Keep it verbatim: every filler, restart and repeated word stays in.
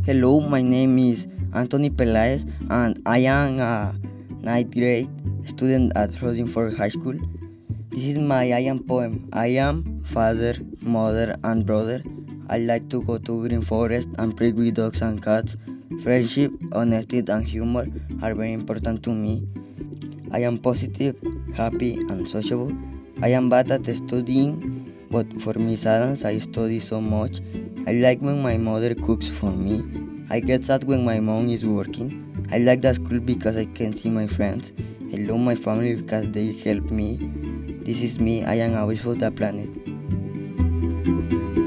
Hello, my name is Anthony Pelaez, and I am a ninth grade student at Rodinford High School. This is my I am poem. I am father, mother, and brother. I like to go to green forest and play with dogs and cats. Friendship, honesty, and humor are very important to me. I am positive, happy, and sociable. I am bad at studying, but for Miss Adams, I study so much. I like when my mother cooks for me. I get sad when my mom is working. I like the school because I can see my friends. I love my family because they help me. This is me. I am a wish for the planet.